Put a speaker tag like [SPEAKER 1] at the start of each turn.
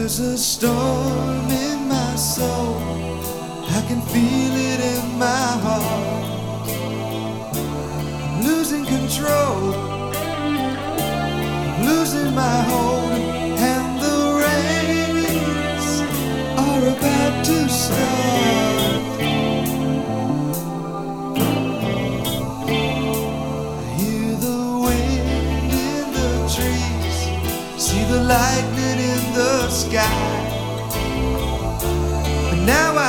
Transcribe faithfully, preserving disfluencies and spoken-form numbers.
[SPEAKER 1] There's a storm in my soul, I can feel it in my heart. I'm losing control, I'm losing my hold, and the rains are about to start. I hear the wind in the trees, see the lightning in the sky, but now